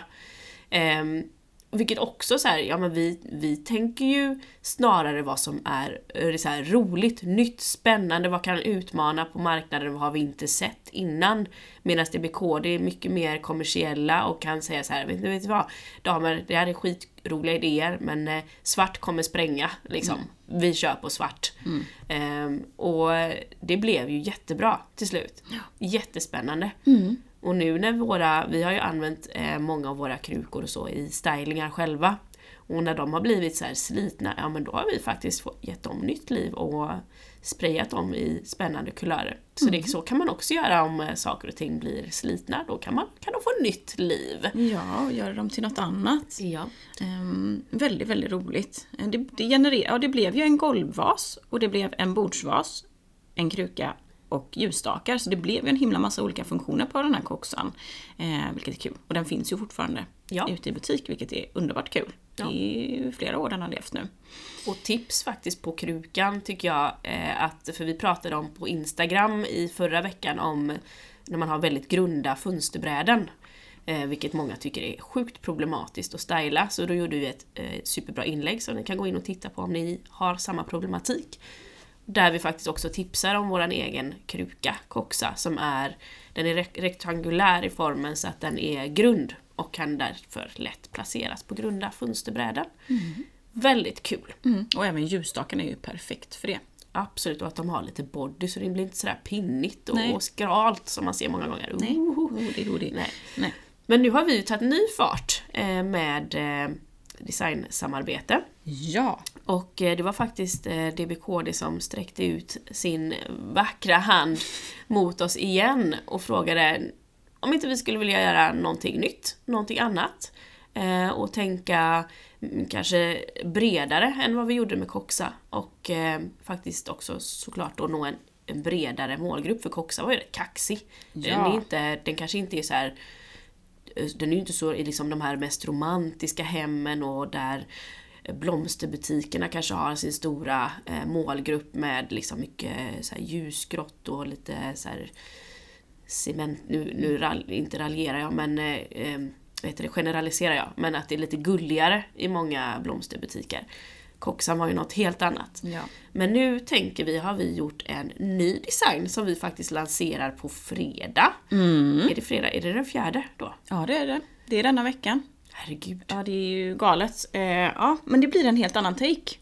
S2: Um, vilket också så här, ja men vi, vi tänker ju snarare vad som är, är så här roligt, nytt, spännande. Vad kan utmana på marknaden? Vad har vi inte sett innan? Medan D B K D är mycket mer kommersiella och kan säga så här, vet du, vet du vad? Damer, det här är skitroliga idéer men eh, svart kommer spränga liksom. Mm. Vi kör på svart. Mm. Um, och det blev ju jättebra till slut. Ja. Jättespännande. Mm. Och nu när våra, vi har ju använt eh, många av våra krukor och så i stylingar själva. Och när de har blivit så här slitna, ja men då har vi faktiskt fått, gett dem nytt liv och sprayat dem i spännande kulörer. Så mm. det, så kan man också göra om eh, saker och ting blir slitna. Då kan, man, kan de få nytt liv.
S1: Ja, och göra dem till något annat.
S2: Ja.
S1: Um, väldigt, väldigt roligt. Det, det, generer, ja, det blev ju en golvvas och det blev en bordsvas, en kruka och ljusstakar. Så det blev ju en himla massa olika funktioner på den här Koxan. Eh, vilket är kul. Och den finns ju fortfarande ja. ute i butik, vilket är underbart kul. Ja. Det är ju flera år den har levt nu.
S2: Och tips faktiskt på krukan tycker jag, eh, att, för vi pratade om på Instagram i förra veckan om när man har väldigt grunda fönsterbräden. Eh, vilket många tycker är sjukt problematiskt att styla. Så då gjorde vi ett eh, superbra inlägg som ni kan gå in och titta på om ni har samma problematik. Där vi faktiskt också tipsar om våran egen kruka, Coxa, som är, den är rektangulär i formen så att den är grund och kan därför lätt placeras på grunda fönsterbräden. Mm. Väldigt kul.
S1: Mm. Och även ljusstaken är ju perfekt för det.
S2: Absolut, och att de har lite body så det blir inte sådär pinnigt och, och skralt som man ser många gånger. Uh.
S1: Nej, oh, det, oh, det.
S2: Nej.
S1: Nej.
S2: Men nu har vi ju tagit ny fart eh, med eh, designsamarbete.
S1: Ja.
S2: Och eh, det var faktiskt eh, D B K D som sträckte ut sin vackra hand mot oss igen och frågade om inte vi skulle vilja göra någonting nytt, någonting annat. Eh, och tänka mm, kanske bredare än vad vi gjorde med Coxa. Och eh, faktiskt också såklart då nå en, en bredare målgrupp, för Coxa var ju rätt kaxig.
S1: Ja.
S2: Den, är inte, den kanske inte är så här, den är ju inte så i liksom de här mest romantiska hemmen och där blomsterbutikerna kanske har sin stora eh, målgrupp med liksom mycket så här ljusgrått och lite så här cement, nu, nu ral, inte raljerar jag men eh, vet det, generaliserar jag, men att det är lite gulligare i många blomsterbutiker. Coxan var ju något helt annat.
S1: Ja.
S2: Men nu tänker vi, har vi gjort en ny design som vi faktiskt lanserar på fredag.
S1: Mm.
S2: Är det fredag? Är det den fjärde då?
S1: Ja, det är det. Det är denna veckan.
S2: Herregud.
S1: Ja, det är ju galet. Eh, ja, men det blir en helt annan take.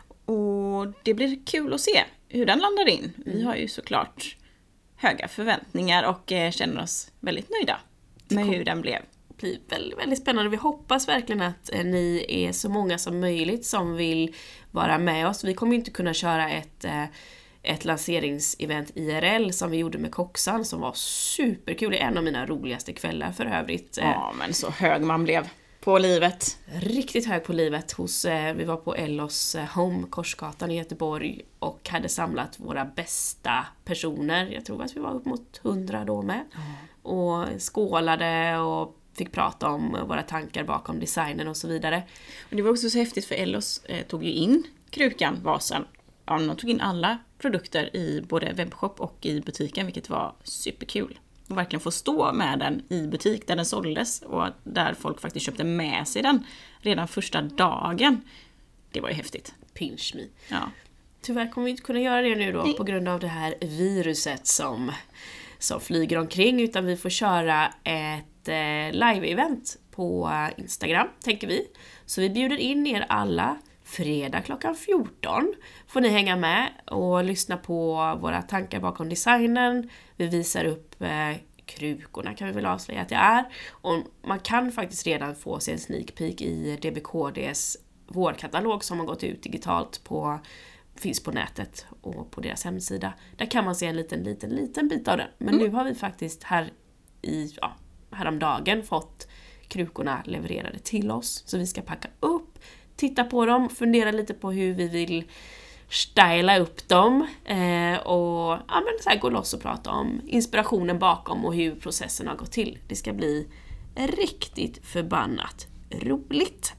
S1: Och det blir kul att se hur den landar in. Mm. Vi har ju såklart höga förväntningar och eh, känner oss väldigt nöjda med hur den blev.
S2: Det blir väldigt, väldigt spännande. Vi hoppas verkligen att eh, ni är så många som möjligt som vill vara med oss. Vi kommer ju inte kunna köra ett, eh, ett lanseringsevent I R L som vi gjorde med Coxan som var superkul. Det är en av mina roligaste kvällar för övrigt.
S1: Ja, men så hög man blev på livet.
S2: Riktigt hög på livet. Hos, eh, vi var på Ellos Home, Korsgatan i Göteborg och hade samlat våra bästa personer. Jag tror att vi var upp mot hundra då med. Mm. Och skålade och fick prata om våra tankar bakom designen och så vidare.
S1: Och det var också så häftigt för Ellos eh, tog ju in krukan, vasen. Ja, de tog in alla produkter i både webbshop och i butiken, vilket var superkul. Och verkligen få stå med den i butik där den såldes och där folk faktiskt köpte med sig den redan första dagen. Det var ju häftigt.
S2: Pinch me.
S1: Ja.
S2: Tyvärr kommer vi inte kunna göra det nu då Nej. På grund av det här viruset som, som flyger omkring, utan vi får köra ett eh, live-event på Instagram, tänker vi. Så vi bjuder in er alla fredag klockan fjorton. Får ni hänga med och lyssna på våra tankar bakom designen. Vi visar upp eh, krukorna, kan vi väl avslöja att det är. Och man kan faktiskt redan få sig en sneak peek i D B K Ds vårkatalog som har gått ut digitalt på, finns på nätet och på deras hemsida. Där kan man se en liten, liten, liten bit av den. Men mm. nu har vi faktiskt här i, ja, häromdagen fått krukorna levererade till oss. Så vi ska packa upp, titta på dem, fundera lite på hur vi vill styla upp dem eh, och ja, men så här, gå loss och prata om inspirationen bakom och hur processen har gått till. Det ska bli riktigt förbannat roligt.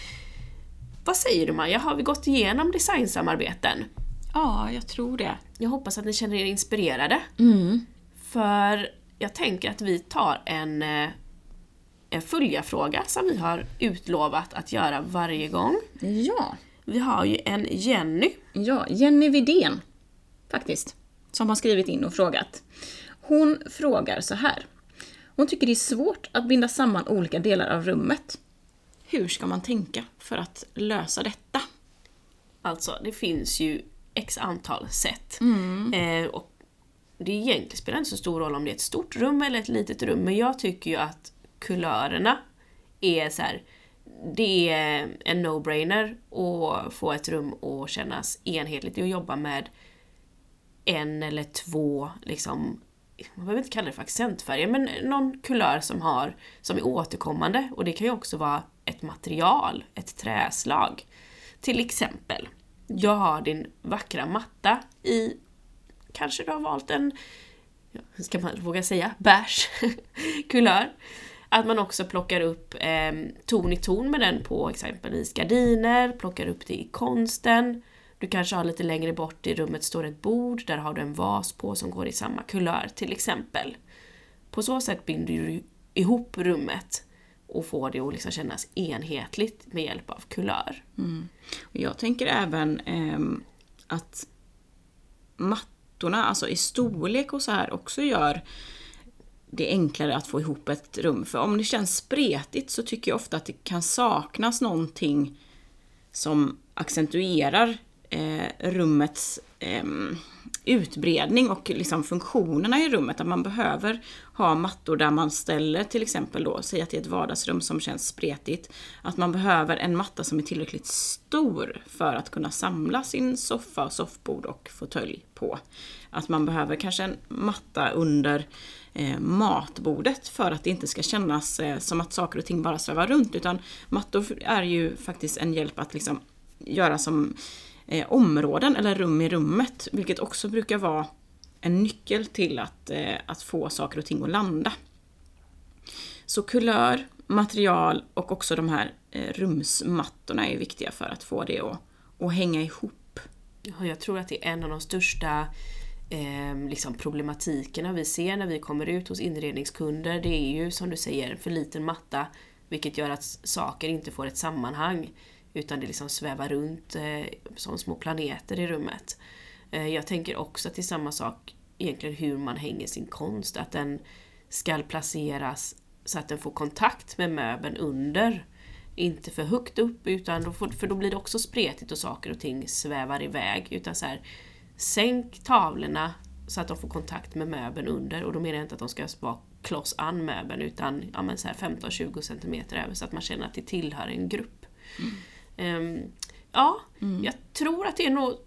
S2: Vad säger du, Maja? Har vi gått igenom designsamarbeten?
S1: Ja, jag tror det.
S2: Jag hoppas att ni känner er inspirerade.
S1: Mm.
S2: För jag tänker att vi tar en, en följarfråga som vi har utlovat att göra varje gång.
S1: Ja.
S2: Vi har ju en Jenny.
S1: Ja, Jenny Widén faktiskt. Som har skrivit in och frågat. Hon frågar så här. Hon tycker det är svårt att binda samman olika delar av rummet. Hur ska man tänka för att lösa detta?
S2: Alltså, det finns ju x antal sätt.
S1: Mm.
S2: Eh, och det egentligen spelar inte så stor roll om det är ett stort rum eller ett litet rum. Men jag tycker ju att kulörerna är så här, det är en no-brainer att få ett rum att kännas enhetligt och jobba med en eller två, liksom, man behöver inte kalla det för accentfärger, men någon kulör som, har, som är återkommande. Och det kan ju också vara ett material, ett träslag. Till exempel, jag har din vackra matta i, kanske du har valt en, ska man våga säga, beige kulör. Att man också plockar upp eh, ton i ton med den på exempelvis gardiner, plockar upp det i konsten. Du kanske har lite längre bort i rummet står ett bord, där har du en vas på som går i samma kulör till exempel. På så sätt binder du ihop rummet och får det att liksom kännas enhetligt med hjälp av kulör.
S1: Mm. Och jag tänker även eh, att mattorna, alltså i storlek och så här, också gör det enklare att få ihop ett rum. För om det känns spretigt så tycker jag ofta att det kan saknas någonting som accentuerar eh, rummets eh, utbredning och liksom funktionerna i rummet. Att man behöver ha mattor där man ställer, till exempel då, säg att det är ett vardagsrum som känns spretigt, att man behöver en matta som är tillräckligt stor för att kunna samla sin soffa, soffbord och fåtölj på. Att man behöver kanske en matta under eh, matbordet för att det inte ska kännas eh, som att saker och ting bara svävar runt, utan mattor är ju faktiskt en hjälp att liksom göra som eh, områden eller rum i rummet, vilket också brukar vara en nyckel till att, eh, att få saker och ting att landa. Så kulör, material och också de här eh, rumsmattorna är viktiga för att få det att, att hänga ihop.
S2: Ja, jag tror att det är en av de största eh, liksom problematikerna vi ser när vi kommer ut hos inredningskunder. Det är ju, som du säger, för liten matta, vilket gör att saker inte får ett sammanhang, utan det liksom svävar runt eh, som små planeter i rummet. Eh, jag tänker också till samma sak egentligen hur man hänger sin konst, att den ska placeras så att den får kontakt med möbeln under. Inte för högt upp, utan då får, för då blir det också spretigt och saker och ting svävar iväg. Utan så här, sänk tavlorna så att de får kontakt med möbeln under. Och då menar jag inte att de ska vara kloss an möbeln, utan ja, men så här femton till tjugo centimeter över, så att man känner att det tillhör en grupp. Mm. Um, ja, mm. jag tror att det är nog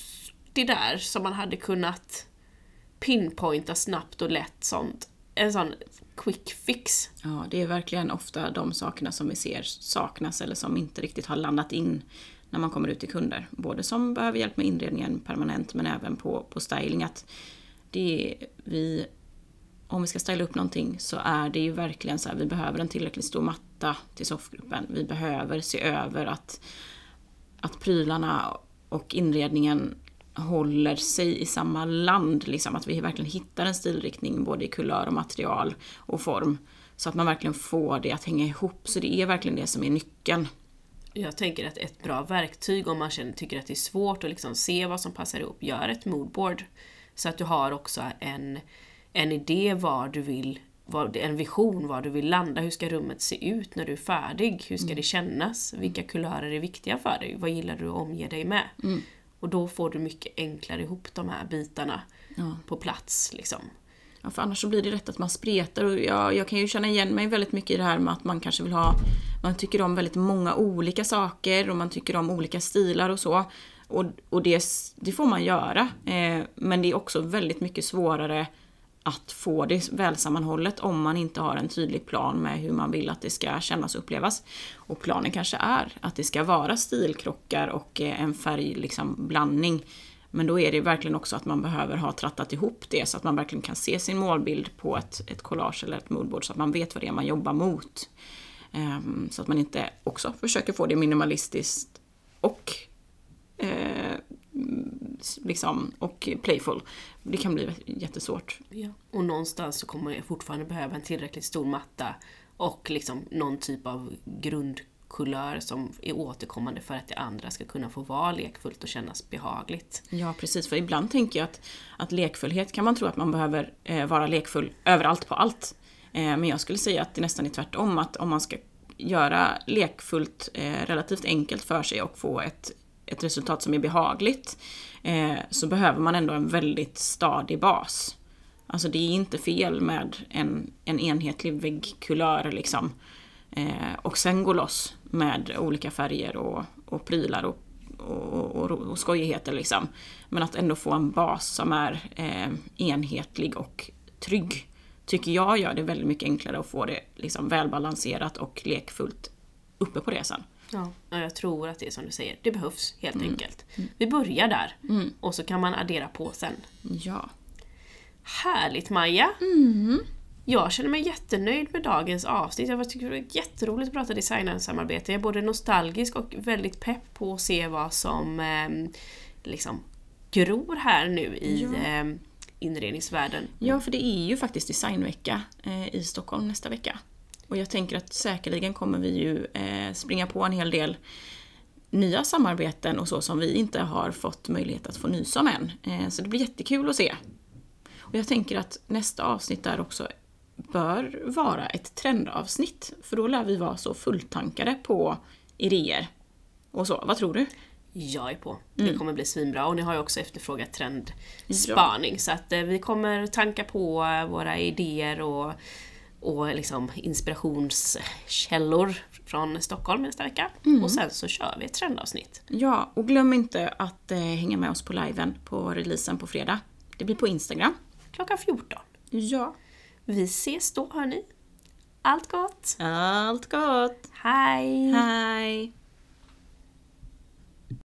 S2: det där som man hade kunnat pinpointa snabbt och lätt, sånt. En sån quick fix.
S1: Ja, det är verkligen ofta de sakerna som vi ser saknas eller som inte riktigt har landat in när man kommer ut till kunder. Både som behöver hjälp med inredningen permanent, men även på, på styling. Att det är vi, om vi ska styla upp någonting så är det ju verkligen så här, vi behöver en tillräckligt stor matta till soffgruppen. Vi behöver se över att, att prylarna och inredningen håller sig i samma land, liksom att vi verkligen hittar en stilriktning både i kulör och material och form, så att man verkligen får det att hänga ihop. Så det är verkligen det som är nyckeln.
S2: Jag tänker att ett bra verktyg, om man känner, tycker att det är svårt att liksom se vad som passar ihop, gör ett moodboard, så att du har också en, en idé var du vill, var, en vision var du vill landa. Hur ska rummet se ut när du är färdig? Hur ska mm. det kännas? Vilka kulörer är viktiga för dig? Vad gillar du att omge dig med? Mm. Och då får du mycket enklare ihop de här bitarna ja. på plats. Liksom.
S1: Ja, för annars så blir det rätt att man spretar. Och jag, jag kan ju känna igen mig väldigt mycket i det här med att man kanske vill ha... Man tycker om väldigt många olika saker och man tycker om olika stilar och så. Och, och det, det får man göra. Eh, men det är också väldigt mycket svårare att få det välsammanhållet om man inte har en tydlig plan med hur man vill att det ska kännas och upplevas. Och planen kanske är att det ska vara stilkrockar och en färg liksom blandning. Men då är det verkligen också att man behöver ha trattat ihop det så att man verkligen kan se sin målbild på ett, ett collage eller ett moodboard, så att man vet vad det är man jobbar mot. Um, så att man inte också försöker få det minimalistiskt och eh, liksom, och playful. Det kan bli jättesvårt.
S2: Ja. Och någonstans så kommer jag fortfarande behöva en tillräckligt stor matta och liksom någon typ av grundkulör som är återkommande för att det andra ska kunna få vara lekfullt och kännas behagligt.
S1: Ja, precis. För ibland tänker jag att, att lekfullhet kan man tro att man behöver eh, vara lekfull överallt på allt. Eh, men jag skulle säga att det nästan är tvärtom, att om man ska göra lekfullt eh, relativt enkelt för sig och få ett ett resultat som är behagligt, eh, så behöver man ändå en väldigt stadig bas. Alltså det är inte fel med en, en enhetlig väggkulör liksom. Eh, och sen gå loss med olika färger och, och prylar och, och, och, och skojigheter liksom. Men att ändå få en bas som är eh, enhetlig och trygg, tycker jag gör det väldigt mycket enklare att få det liksom välbalanserat och lekfullt uppe på det sen.
S2: Ja, jag tror att det är som du säger. Det behövs helt mm. enkelt. Vi börjar där. Mm. Och så kan man addera på sen.
S1: Ja.
S2: Härligt, Maja.
S1: Mm.
S2: Jag känner mig jättenöjd med dagens avsnitt. Jag tycker det är jätteroligt att prata designsamarbete. Jag är både nostalgisk och väldigt pepp på att se vad som eh, liksom gror här nu i ja. eh, inredningsvärlden.
S1: Ja, för det är ju faktiskt designvecka eh, i Stockholm nästa vecka. Och jag tänker att säkerligen kommer vi ju eh, springa på en hel del nya samarbeten och så som vi inte har fått möjlighet att få nys om än. Eh, så det blir jättekul att se. Och jag tänker att nästa avsnitt där också bör vara ett trendavsnitt. För då lär vi vara så fulltankade på idéer och så. Vad tror du?
S2: Jag är på. Det mm. kommer bli svinbra. Och ni har ju också efterfrågat trendspaning. Ja. Så att eh, vi kommer tanka på våra idéer och, och liksom inspirationskällor från Stockholm nästa vecka. Mm. Och sen så kör vi ett trendavsnitt.
S1: Ja, och glöm inte att eh, hänga med oss på liven på releasen på fredag. Det blir på Instagram.
S2: Klockan fjorton.
S1: Ja.
S2: Vi ses då, hörni. Allt gott.
S1: Allt gott.
S2: Hej.
S1: Hej.